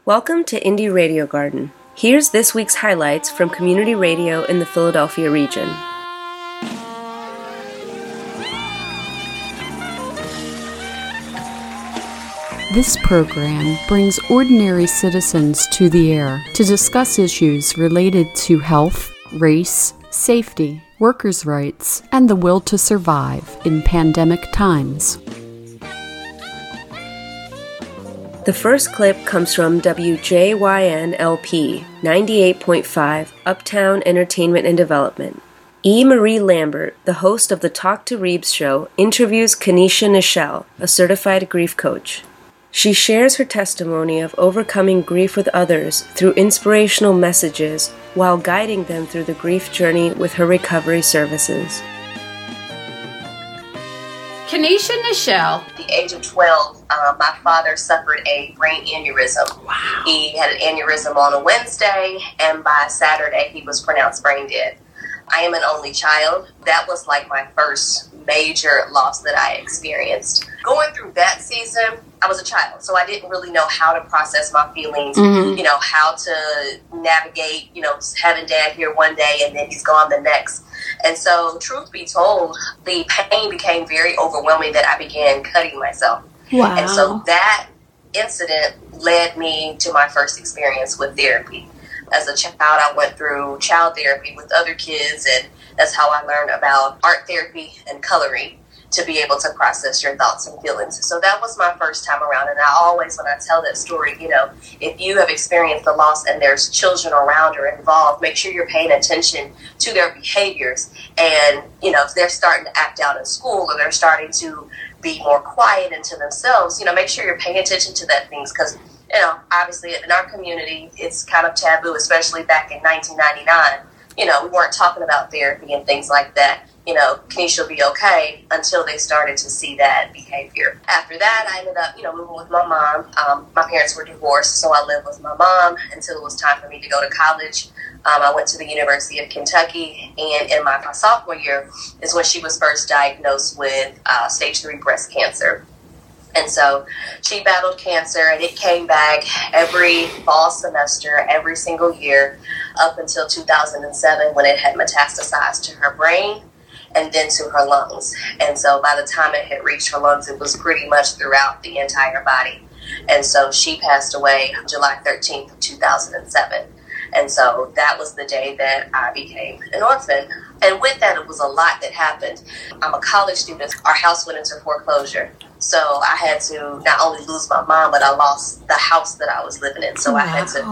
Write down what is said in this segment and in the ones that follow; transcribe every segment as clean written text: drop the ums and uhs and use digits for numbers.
Welcome to Indie Radio Garden. Here's this week's highlights from community radio in the Philadelphia region. This program brings ordinary citizens to the air to discuss issues related to health, race, safety, workers' rights, and the will to survive in pandemic times. The first clip comes from WJYN-LP 98.5 Uptown Entertainment and Development. E. Marie Lambert, the host of the Talk to Reebs show, interviews Kenesha Nichelle, a certified grief coach. She shares her testimony of overcoming grief with others through inspirational messages while guiding them through the grief journey with her recovery services. Kenesha Nichelle. At the age of 12, my father suffered a brain aneurysm. Wow. He had an aneurysm on a Wednesday, and by Saturday, he was pronounced brain dead. I am an only child. That was like my first major loss that I experienced. Going through that season, I was a child, so I didn't really know how to process my feelings, how to navigate, having dad here one day and then he's gone the next. And so, truth be told, the pain became very overwhelming that I began cutting myself. Wow. And so that incident led me to my first experience with therapy. As a child, I went through child therapy with other kids, and that's how I learned about art therapy and coloring to be able to process your thoughts and feelings. So that was my first time around. And I always, when I tell that story, if you have experienced the loss and there's children around or involved, make sure you're paying attention to their behaviors. And, if they're starting to act out in school or they're starting to be more quiet into themselves, make sure you're paying attention to that things. Because, obviously in our community, it's kind of taboo, especially back in 1999. We weren't talking about therapy and things like that. Kenesha will be okay until they started to see that behavior. After that, I ended up, moving with my mom. My parents were divorced, so I lived with my mom until it was time for me to go to college. I went to the University of Kentucky, and in my sophomore year is when she was first diagnosed with stage 3 breast cancer. And so she battled cancer, and it came back every fall semester, every single year, up until 2007 when it had metastasized to her brain and then to her lungs. And so by the time it had reached her lungs, it was pretty much throughout the entire body. And so she passed away July 13th, 2007. And so that was the day that I became an orphan. And with that, it was a lot that happened. I'm a college student. Our house went into foreclosure. So I had to not only lose my mom, but I lost the house that I was living in. So I had to,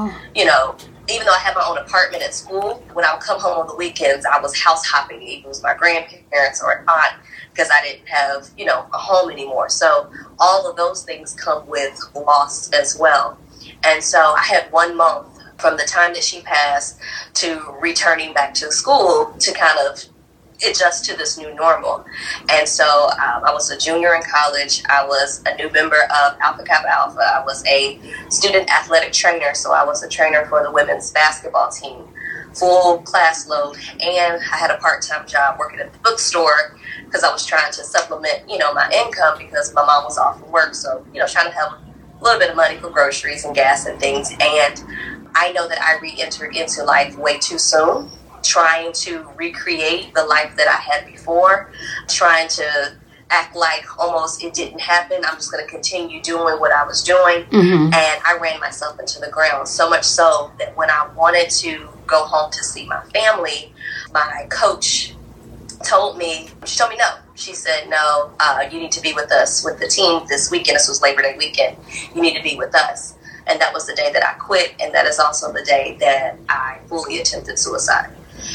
even though I had my own apartment at school, when I would come home on the weekends, I was house hopping, even with my grandparents or an aunt, because I didn't have, a home anymore. So all of those things come with loss as well. And so I had 1 month from the time that she passed to returning back to school to kind of adjust to this new normal. And so I was a junior in college. I was a new member of Alpha Kappa Alpha. I was a student athletic trainer, so I was a trainer for the women's basketball team, full class load, and I had a part-time job working at the bookstore because I was trying to supplement, my income because my mom was off from work, so, trying to have a little bit of money for groceries and gas and things. And I know that I re-entered into life way too soon, trying to recreate the life that I had before, trying to act like almost it didn't happen. I'm just going to continue doing what I was doing. And I ran myself into the ground, so much so that when I wanted to go home to see my family, my coach told me no. She said, no, you need to be with us, with the team this weekend. This was Labor Day weekend. You need to be with us. And that was the day that I quit, and that is also the day that I fully attempted suicide.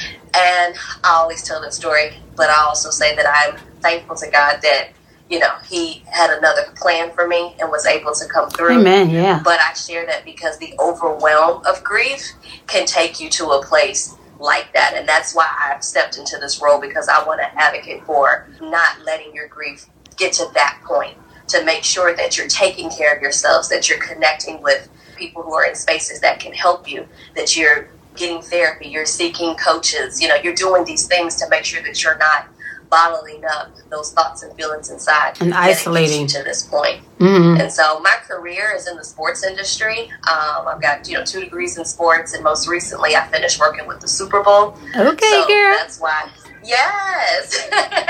And I always tell that story, but I also say that I'm thankful to God that, He had another plan for me and was able to come through. Amen, yeah. But I share that because the overwhelm of grief can take you to a place like that. And that's why I've stepped into this role, because I want to advocate for not letting your grief get to that point, to make sure that you're taking care of yourselves, that you're connecting with people who are in spaces that can help you, that you're getting therapy, you're seeking coaches, you're doing these things to make sure that you're not bottling up those thoughts and feelings inside and isolating to this point. And so my career is in the sports industry. I've got 2 degrees in sports, and most recently I finished working with the Super Bowl. Okay, so girl. That's why. Yes.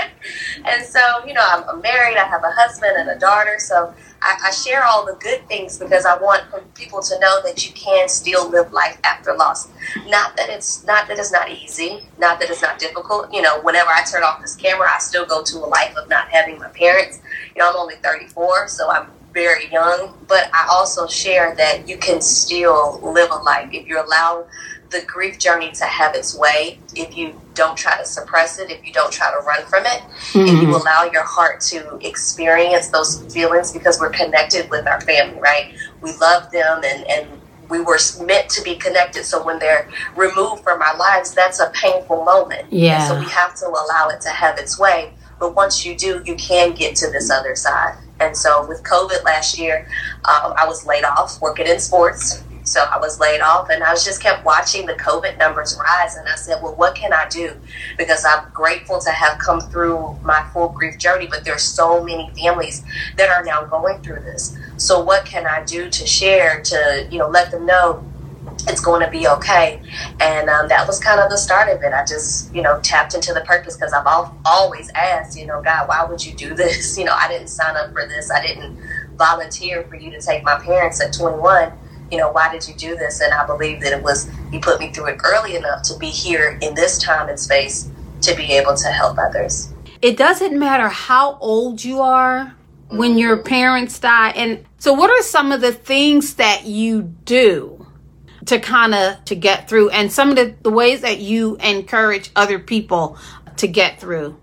And so, I'm married. I have a husband and a daughter. So I share all the good things because I want people to know that you can still live life after loss. Not that it's not easy, not that it's not difficult. Whenever I turn off this camera, I still go to a life of not having my parents. I'm only 34, so I'm very young. But I also share that you can still live a life if you allow the grief journey to have its way, if you don't try to suppress it, if you don't try to run from it, if you allow your heart to experience those feelings, because we're connected with our family, right? We love them and we were meant to be connected. So when they're removed from our lives, that's a painful moment. Yeah. And so we have to allow it to have its way. But once you do, you can get to this other side. And so with COVID last year, I was laid off working in sports. So I was laid off, and I just kept watching the COVID numbers rise. And I said, well, what can I do? Because I'm grateful to have come through my full grief journey, but there's so many families that are now going through this. So what can I do to share, to, let them know it's going to be okay? And that was kind of the start of it. I just, tapped into the purpose, because I've always asked, God, why would you do this? I didn't sign up for this. I didn't volunteer for you to take my parents at 21. Why did you do this? And I believe that it was, you put me through it early enough to be here in this time and space to be able to help others. It doesn't matter how old you are when your parents die. And so what are some of the things that you do to get through, and some of the ways that you encourage other people to get through?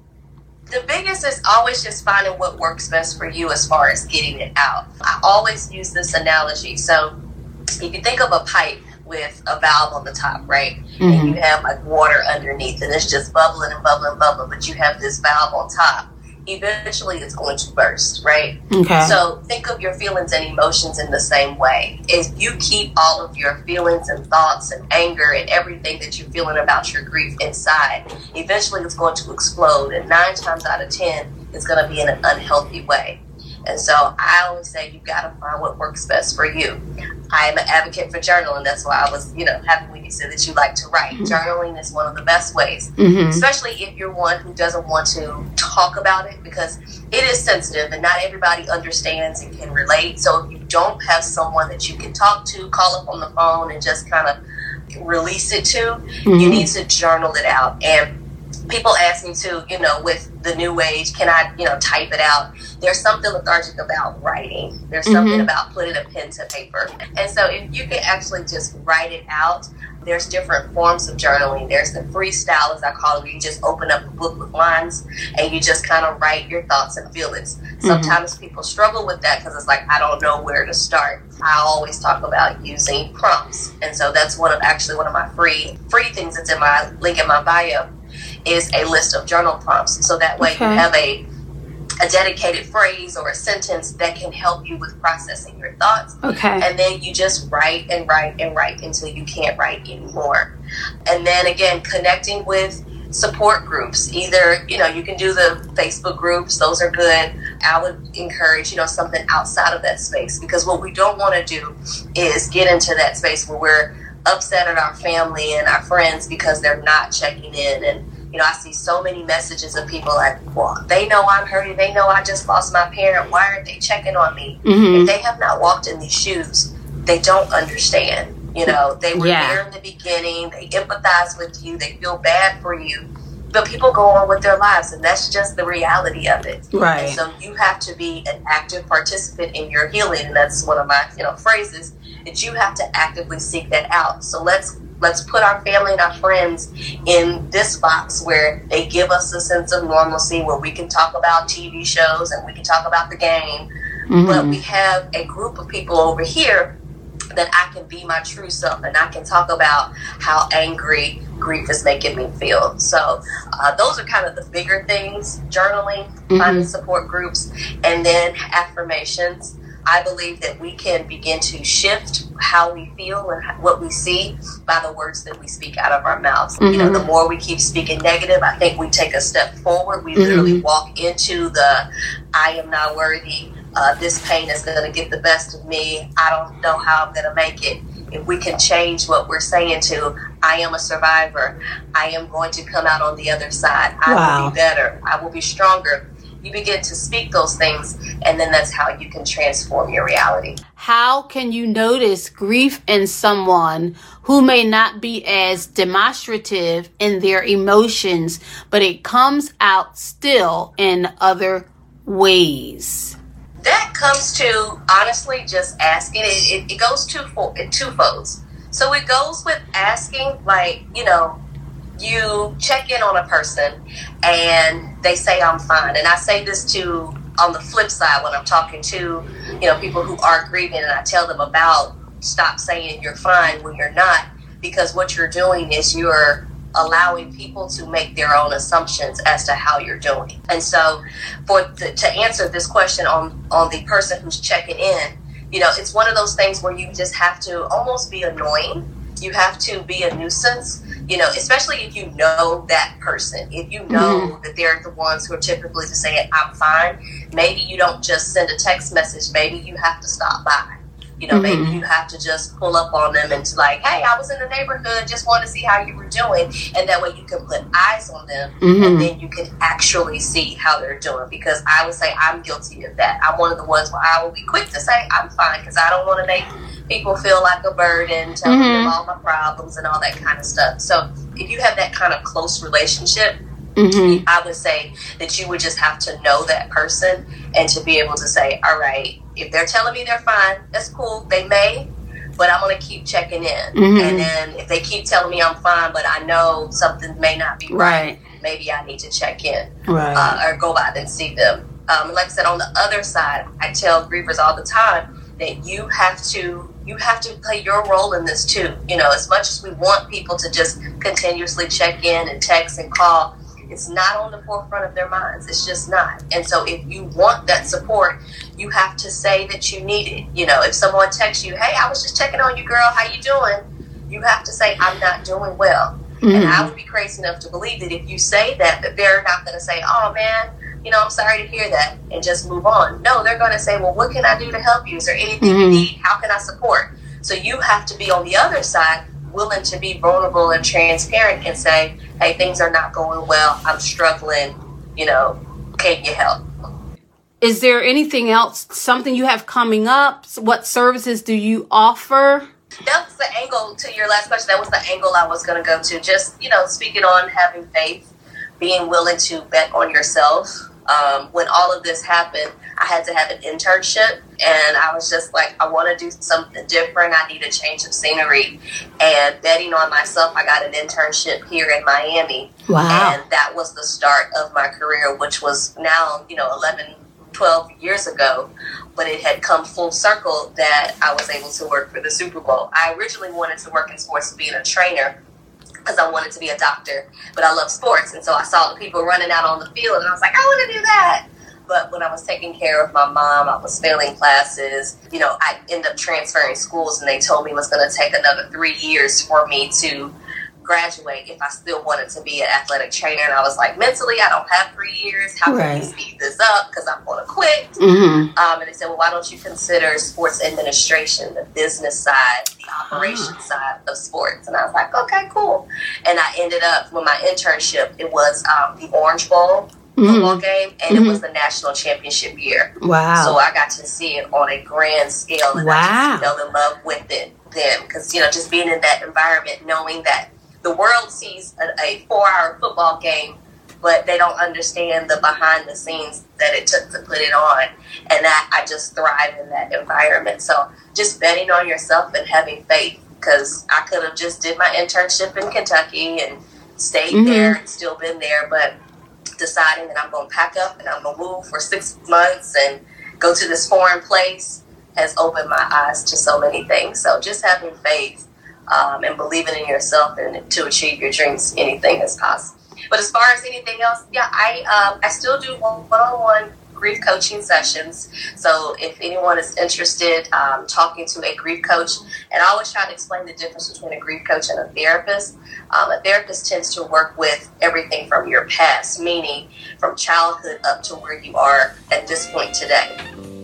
The biggest is always just finding what works best for you as far as getting it out. I always use this analogy. So if you think of a pipe with a valve on the top, right? And you have like water underneath, and it's just bubbling and bubbling and bubbling, but you have this valve on top. Eventually it's going to burst, right? Okay. So think of your feelings and emotions in the same way. If you keep all of your feelings and thoughts and anger and everything that you're feeling about your grief inside, eventually it's going to explode. And 9 times out of 10, it's going to be in an unhealthy way. And so I always say you've got to find what works best for you. I am an advocate for journaling. That's why I was, happy when you said that you like to write. Journaling is one of the best ways, especially if you're one who doesn't want to talk about it, because it is sensitive and not everybody understands and can relate. So if you don't have someone that you can talk to, call up on the phone and just kind of release it to, you need to journal it out. And people ask me too, with the new age, can I, type it out? There's something lethargic about writing. There's something about putting a pen to paper. And so if you can actually just write it out, there's different forms of journaling. There's the freestyle, as I call it, where you just open up a book with lines and you just kind of write your thoughts and feelings. Sometimes people struggle with that because it's like, I don't know where to start. I always talk about using prompts. And so that's one of my free things that's in my link in my bio, is a list of journal prompts. So that way you have a dedicated phrase or a sentence that can help you with processing your thoughts. And then you just write and write and write until you can't write anymore. And then again, connecting with support groups. Either, you can do the Facebook groups. Those are good. I would encourage, something outside of that space, because what we don't want to do is get into that space where we're upset at our family and our friends because they're not checking in. And I see so many messages of people like, well, they know I'm hurting. They know I just lost my parent. Why aren't they checking on me? If they have not walked in these shoes, they don't understand. They were there in the beginning. They empathize with you. They feel bad for you. But people go on with their lives, and that's just the reality of it. Right. And so you have to be an active participant in your healing. And that's one of my, phrases, that you have to actively seek that out. So let's put our family and our friends in this box where they give us a sense of normalcy, where we can talk about TV shows and we can talk about the game. But we have a group of people over here that I can be my true self, and I can talk about how angry grief is making me feel. So those are kind of the bigger things: journaling, finding support groups, and then affirmations. I believe that we can begin to shift how we feel and what we see by the words that we speak out of our mouths. You know, the more we keep speaking negative, I think we take a step forward. We literally walk into the I am not worthy. This pain is going to get the best of me. I don't know how I'm going to make it. If we can change what we're saying to, I am a survivor. I am going to come out on the other side. I will be better. I will be stronger. You begin to speak those things, and then that's how you can transform your reality. How can you notice grief in someone who may not be as demonstrative in their emotions, but it comes out still in other ways? That comes to, honestly, just asking. It goes twofolds. So it goes with asking, like, you know, you check in on a person and they say, I'm fine. And I say this to, on the flip side, when I'm talking to, you know, people who are grieving, and I tell them about, stop saying you're fine when you're not, because what you're doing is you're allowing people to make their own assumptions as to how you're doing. And so to answer this question on the person who's checking in, you know, it's one of those things where you just have to almost be annoying. You have to be a nuisance, you know, especially if you know that person. If you know that they're the ones who are typically to say, I'm fine, maybe you don't just send a text message. Maybe you have to stop by. You know, maybe you have to just pull up on them and like, hey, I was in the neighborhood, just want to see how you were doing. And that way you can put eyes on them, and then you can actually see how they're doing. Because I would say I'm guilty of that. I'm one of the ones where I will be quick to say I'm fine, because I don't want to make people feel like a burden, telling them all my problems and all that kind of stuff. So if you have that kind of close relationship, I would say that you would just have to know that person and to be able to say, all right, if they're telling me they're fine, that's cool. They may, but I'm going to keep checking in. And then if they keep telling me I'm fine, but I know something may not be right, maybe I need to check in or go out and see them. Like I said, on the other side, I tell grievers all the time that you have to play your role in this too. You know, as much as we want people to just continuously check in and text and call, it's not on the forefront of their minds. It's just not. And so if you want that support, you have to say that you need it. You know, if someone texts you, hey, I was just checking on you, girl, how you doing? You have to say, I'm not doing well. And I would be crazy enough to believe that if you say that they're not going to say, oh man, you know, I'm sorry to hear that, and just move on. No, they're going to say, well, what can I do to help you? Is there anything you need? How can I support? So you have to be on the other side, willing to be vulnerable and transparent and say, hey, things are not going well. I'm struggling. You know, can you help? Is there anything else, something you have coming up? What services do you offer? That was the angle to your last question. That was the angle I was going to go to. Just, you know, speaking on having faith, being willing to bet on yourself. When all of this happened, I had to have an internship, and I was just like, I want to do something different. I need a change of scenery. And betting on myself, I got an internship here in Miami. Wow. And that was the start of my career, which was now, you know, 11, 12 years ago. But it had come full circle that I was able to work for the Super Bowl. I originally wanted to work in sports, being a trainer, because I wanted to be a doctor, but I love sports. And so I saw the people running out on the field, and I was like, I want to do that. But when I was taking care of my mom, I was failing classes. You know, I ended up transferring schools, and they told me it was going to take another 3 years for me to graduate if I still wanted to be an athletic trainer. And I was like, mentally, I don't have 3 years. How can we speed this up? Because I'm going to quit. And they said, well, why don't you consider sports administration, the business side, the operations side of sports? And I was like, okay, cool. And I ended up with my internship. It was the Orange Bowl football game, and it was the national championship year. Wow. So I got to see it on a grand scale, and I just fell in love with it then. Because, you know, just being in that environment, knowing that the world sees a 4-hour football game, but they don't understand the behind the scenes that it took to put it on. And that I just thrive in that environment. So just betting on yourself and having faith, because I could have just did my internship in Kentucky and stayed there and still been there, but deciding that I'm going to pack up and I'm going to move for 6 months and go to this foreign place has opened my eyes to so many things. So just having faith and believing in yourself and to achieve your dreams, anything is possible. But as far as anything else, I still do one-on-one grief coaching sessions. So if anyone is interested, talking to a grief coach, and I always try to explain the difference between a grief coach and a therapist. A therapist tends to work with everything from your past, meaning from childhood up to where you are at this point today.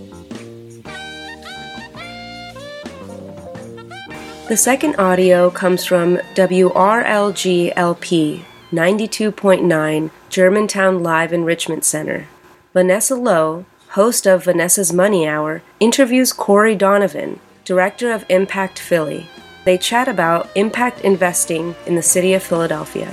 The second audio comes from WRLG-LP 92.9 Germantown Live Enrichment Center. Vanessa Lowe, host of Vanessa's Money Hour, interviews Corey Donovan, director of Impact Philly. They chat about impact investing in the city of Philadelphia.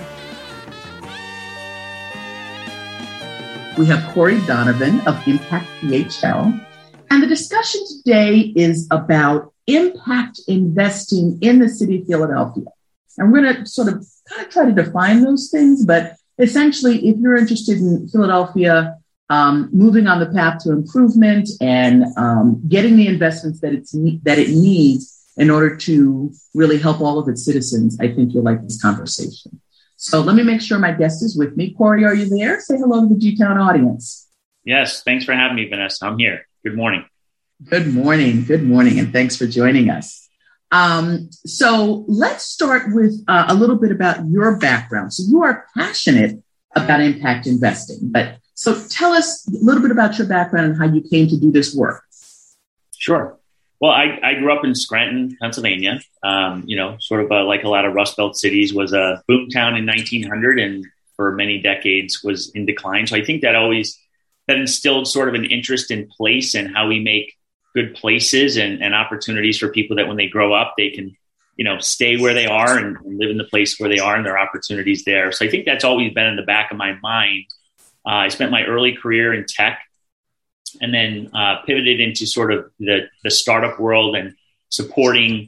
We have Corey Donovan of Impact PHL, and the discussion today is about impact investing in the city of Philadelphia. And we're going to sort of kind of try to define those things, but essentially, if you're interested in Philadelphia moving on the path to improvement and getting the investments that it needs in order to really help all of its citizens, I think you'll like this conversation. So let me make sure my guest is with me. Corey, are you there? Say hello to the G-Town audience. Yes, thanks for having me, Vanessa. I'm here. Good morning. Good morning, and thanks for joining us. So let's start with a little bit about your background. So you are passionate about impact investing, so tell us a little bit about your background and how you came to do this work. Sure. Well, I grew up in Scranton, Pennsylvania. Sort of like a lot of Rust Belt cities, was a boom town in 1900 and for many decades was in decline. So I think that instilled sort of an interest in place and how we make good places and opportunities for people that when they grow up, they can, stay where they are and live in the place where they are and there are opportunities there. So I think that's always been in the back of my mind. I spent my early career in tech and then pivoted into sort of the startup world and supporting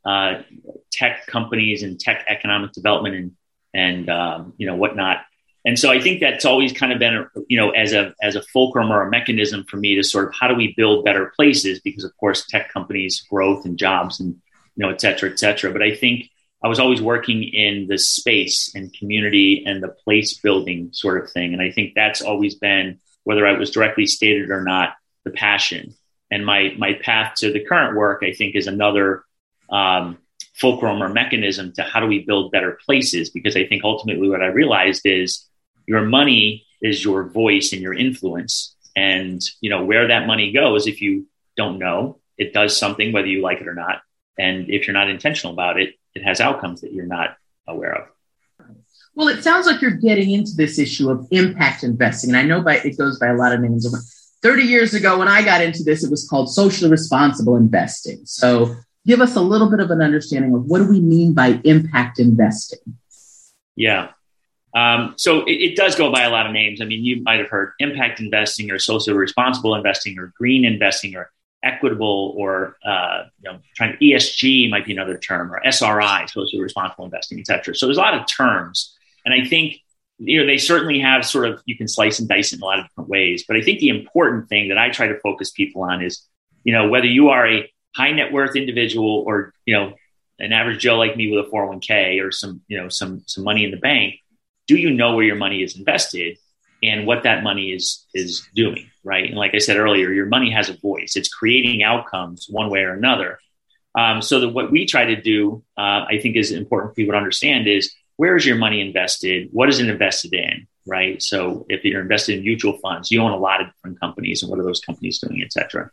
tech companies and tech economic development and whatnot. And so I think that's always kind of been, as a fulcrum or a mechanism for me to sort of how do we build better places? Because of course, tech companies, growth and jobs and, et cetera, et cetera. But I think I was always working in the space and community and the place building sort of thing. And I think that's always been, whether I was directly stated or not, the passion. And my path to the current work, I think, is another fulcrum or mechanism to how do we build better places? Because I think ultimately what I realized is your money is your voice and your influence. And, where that money goes, if you don't know, it does something, whether you like it or not. And if you're not intentional about it, it has outcomes that you're not aware of. Well, it sounds like you're getting into this issue of impact investing. And I know it goes by a lot of names. 30 years ago, when I got into this, it was called socially responsible investing. So give us a little bit of an understanding of what do we mean by impact investing? Yeah. So it does go by a lot of names. I mean, you might have heard impact investing or socially responsible investing or green investing or equitable or, trying to ESG might be another term, or SRI, socially responsible investing, et cetera. So there's a lot of terms. And I think, they certainly have sort of, you can slice and dice in a lot of different ways. But I think the important thing that I try to focus people on is, whether you are a high net worth individual or, an average Joe like me with a 401k or some money in the bank, do you know where your money is invested and what that money is doing, right? And like I said earlier, your money has a voice. It's creating outcomes one way or another. So that what we try to do, I think is important for people to understand is, where is your money invested? What is it invested in, right? So if you're invested in mutual funds, you own a lot of different companies and what are those companies doing, et cetera.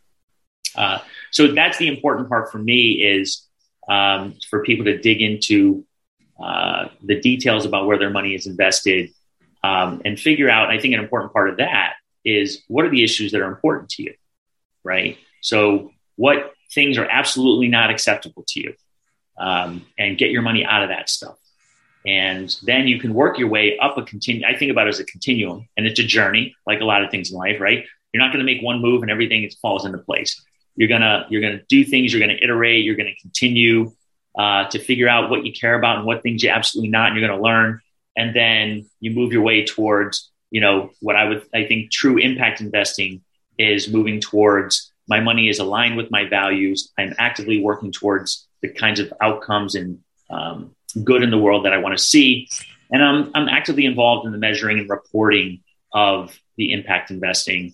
So that's the important part for me is for people to dig into the details about where their money is invested and figure out, I think an important part of that is what are the issues that are important to you, right? So what things are absolutely not acceptable to you and get your money out of that stuff. And then you can work your way up I think about it as a continuum and it's a journey, like a lot of things in life, right? You're not going to make one move and everything falls into place. You're going to do things, you're going to iterate, you're going to continue to figure out what you care about and what things you're absolutely not, and you're going to learn. And then you move your way towards, what I think true impact investing is moving towards my money is aligned with my values. I'm actively working towards the kinds of outcomes and good in the world that I want to see. And I'm actively involved in the measuring and reporting of the impact investing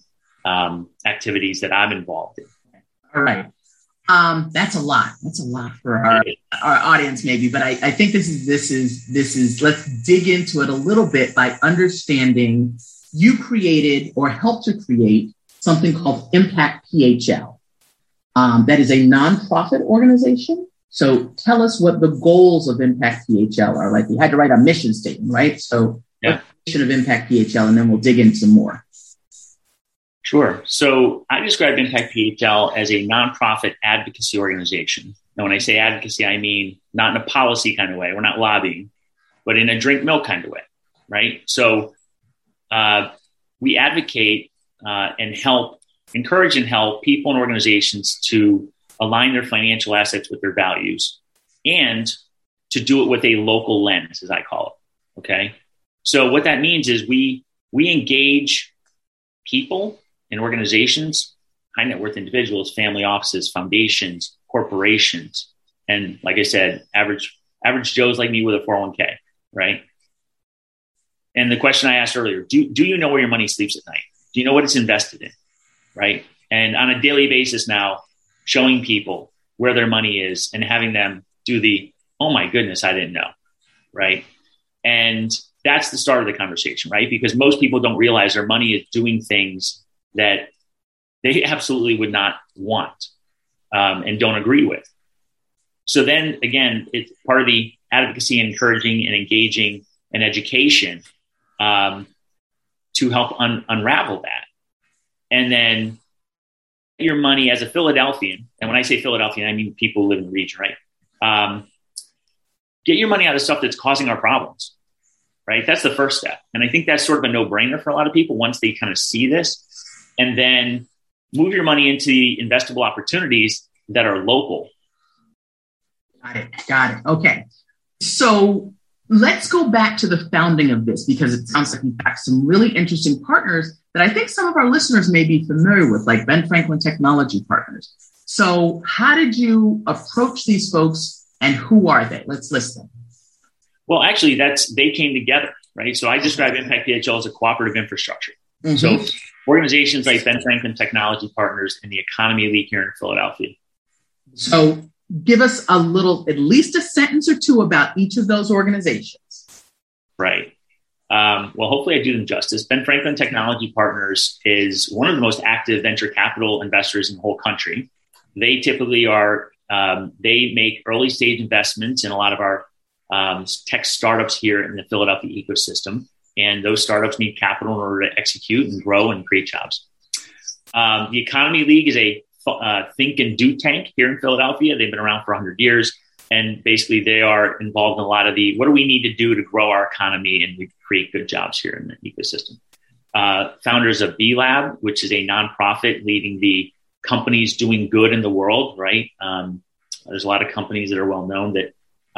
activities that I'm involved in. All right. That's a lot. That's a lot for our audience, maybe. But I think this is. Let's dig into it a little bit by understanding. You created or helped to create something called Impact PHL. That is a nonprofit organization. So tell us what the goals of Impact PHL are. Like, you had to write a mission statement, right? So what's the mission of Impact PHL, and then we'll dig into some more. Sure. So I describe Impact PHL as a nonprofit advocacy organization. And when I say advocacy, I mean not in a policy kind of way. We're not lobbying, but in a drink milk kind of way, right? So we advocate and encourage and help people and organizations to align their financial assets with their values, and to do it with a local lens, as I call it. Okay. So what that means is we engage people and organizations, high net worth individuals, family offices, foundations, corporations, and like I said, average Joes like me with a 401k, right? And the question I asked earlier, do you know where your money sleeps at night? Do you know what it's invested in, right? And on a daily basis now, showing people where their money is and having them do the, oh my goodness, I didn't know, right? And that's the start of the conversation, right? Because most people don't realize their money is doing things that they absolutely would not want and don't agree with. So then again, it's part of the advocacy and encouraging and engaging and education to help unravel that. And then your money as a Philadelphian, and when I say Philadelphian, I mean people who live in the region, right? Get your money out of stuff that's causing our problems, right? That's the first step. And I think that's sort of a no-brainer for a lot of people once they kind of see this. And then move your money into the investable opportunities that are local. Got it. Okay. So let's go back to the founding of this, because it sounds like you've got some really interesting partners that I think some of our listeners may be familiar with, like Ben Franklin Technology Partners. So how did you approach these folks, and who are they? Let's list them. Well, actually, they came together, right? So I describe Impact PHL as a cooperative infrastructure. Mm-hmm. So organizations like Ben Franklin Technology Partners and the Economy League here in Philadelphia. So give us at least a sentence or two about each of those organizations. Right. Well, hopefully I do them justice. Ben Franklin Technology Partners is one of the most active venture capital investors in the whole country. They typically they make early stage investments in a lot of our tech startups here in the Philadelphia ecosystem. And those startups need capital in order to execute and grow and create jobs. The Economy League is a think and do tank here in Philadelphia. They've been around for 100 years. And basically they are involved in a lot of what do we need to do to grow our economy and create good jobs here in the ecosystem. Founders of B Lab, which is a nonprofit leading the companies doing good in the world, right? There's a lot of companies that are well known that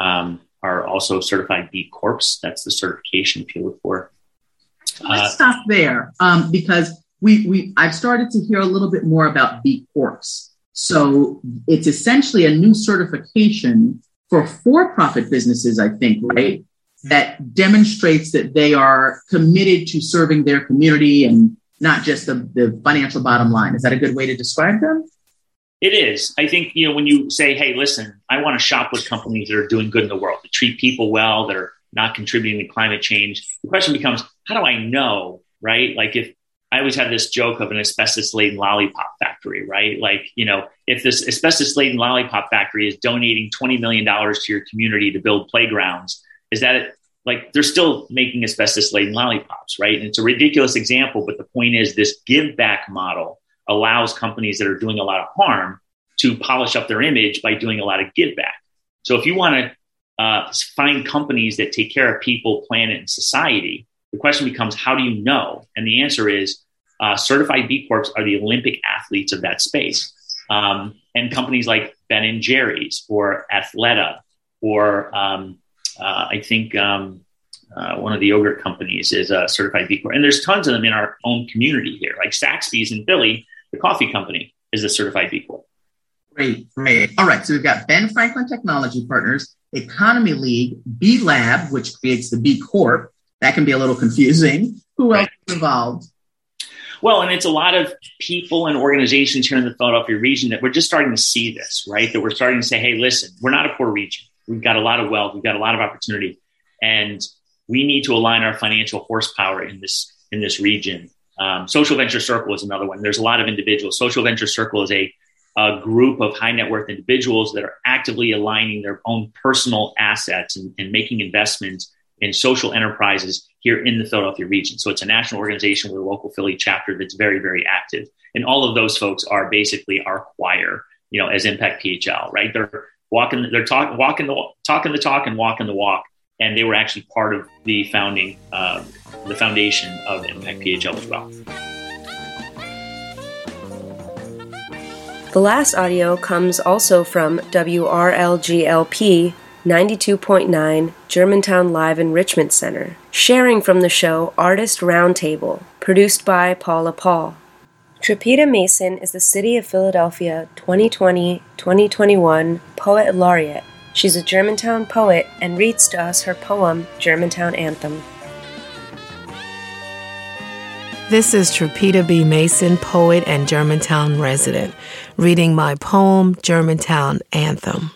are also certified B Corps. That's the certification if you look for. Let's stop there because I've started to hear a little bit more about B Corps. So it's essentially a new certification for for-profit businesses, I think, right? That demonstrates that they are committed to serving their community and not just the financial bottom line. Is that a good way to describe them? It is. I think, when you say, hey, listen, I want to shop with companies that are doing good in the world, that treat people well, that are not contributing to climate change, the question becomes, how do I know, right? Like if I always have this joke of an asbestos-laden lollipop factory, right? Like, if this asbestos-laden lollipop factory is donating $20 million to your community to build playgrounds, is that like they're still making asbestos-laden lollipops, right? And it's a ridiculous example, but the point is this give back model allows companies that are doing a lot of harm to polish up their image by doing a lot of give back. So if you want to find companies that take care of people, planet, and society, the question becomes, how do you know? And the answer is certified B Corps are the Olympic athletes of that space. And companies like Ben & Jerry's or Athleta or I think one of the yogurt companies is a certified B Corp. And there's tons of them in our own community here. Like Saxby's in Philly, the coffee company, is a certified B Corp. Great. All right. So we've got Ben Franklin Technology Partners, Economy League, B Lab, which creates the B Corp. That can be a little confusing. Who else is involved? Well, and it's a lot of people and organizations here in the Philadelphia region that we're just starting to see this, right? That we're starting to say, hey, listen, we're not a poor region. We've got a lot of wealth. We've got a lot of opportunity. And we need to align our financial horsepower in this region. Social Venture Circle is another one. There's a lot of individuals. Social Venture Circle is a group of high net worth individuals that are actively aligning their own personal assets and making investments in social enterprises here in the Philadelphia region. So it's a national organization with a local Philly chapter that's very, very active. And all of those folks are basically our choir, as Impact PHL, right? They're talking the talk and walking the walk. And they were actually part of the foundation of Impact PHL as well. The last audio comes also from WRLG-LP 92.9 Germantown Live Enrichment Center, sharing from the show Artist Roundtable, produced by Paula Paul. Tripita Mason is the City of Philadelphia 2020-2021 Poet Laureate. She's a Germantown poet and reads to us her poem, Germantown Anthem. This is Tripita B. Mason, poet and Germantown resident, reading my poem, Germantown Anthem.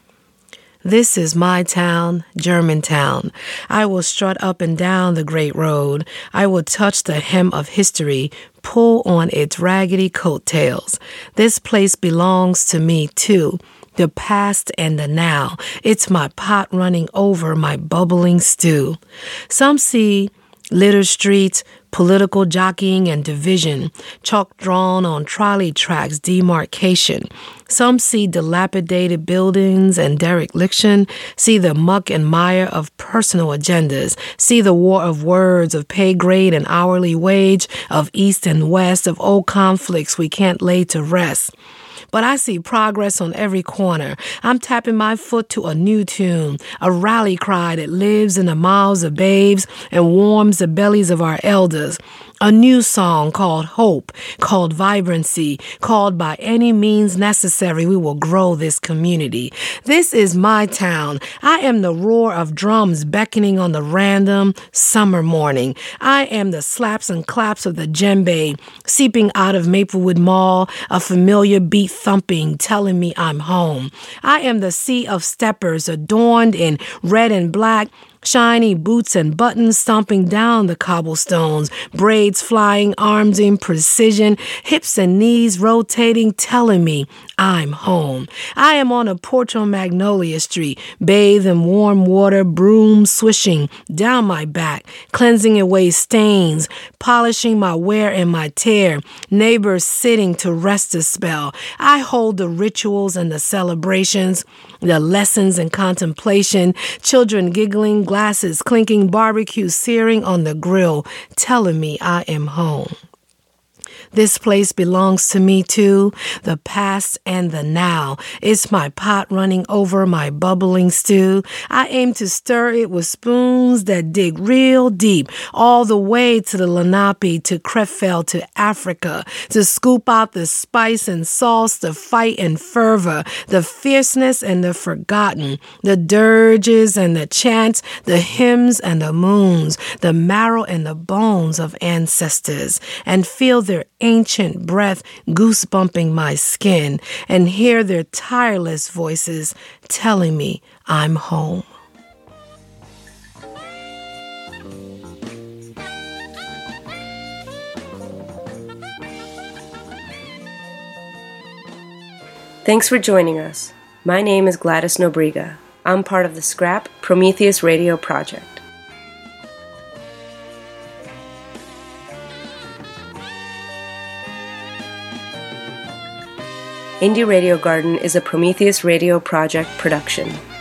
This is my town, Germantown. I will strut up and down the great road. I will touch the hem of history, pull on its raggedy coattails. This place belongs to me, too. The past and the now. It's my pot running over my bubbling stew. Some see litter streets, political jockeying and division, chalk drawn on trolley tracks, demarcation. Some see dilapidated buildings and dereliction, see the muck and mire of personal agendas, see the war of words, of pay grade and hourly wage, of east and west, of old conflicts we can't lay to rest. But I see progress on every corner. I'm tapping my foot to a new tune, a rally cry that lives in the mouths of babes and warms the bellies of our elders. A new song called Hope, called Vibrancy, called by any means necessary, we will grow this community. This is my town. I am the roar of drums beckoning on the random summer morning. I am the slaps and claps of the djembe seeping out of Maplewood Mall, a familiar beat thumping, telling me I'm home. I am the sea of steppers adorned in red and black, shiny boots and buttons stomping down the cobblestones, braids flying, arms in precision, hips and knees rotating, telling me I'm home. I am on a porch on Magnolia Street, bathed in warm water, broom swishing down my back, cleansing away stains, polishing my wear and my tear, neighbors sitting to rest a spell. I hold the rituals and the celebrations, the lessons and contemplation, children giggling, glasses clinking, barbecue searing on the grill, telling me I am home. This place belongs to me too, the past and the now. It's my pot running over my bubbling stew. I aim to stir it with spoons that dig real deep, all the way to the Lenape, to Krefeld, to Africa, to scoop out the spice and sauce, the fight and fervor, the fierceness and the forgotten, the dirges and the chants, the hymns and the moons, the marrow and the bones of ancestors, and feel their ancient breath goosebumping my skin, and hear their tireless voices telling me I'm home. Thanks for joining us. My name is Gladys Nobriga. I'm part of the Scrap Prometheus Radio Project. Indie Radio Garden is a Prometheus Radio Project production.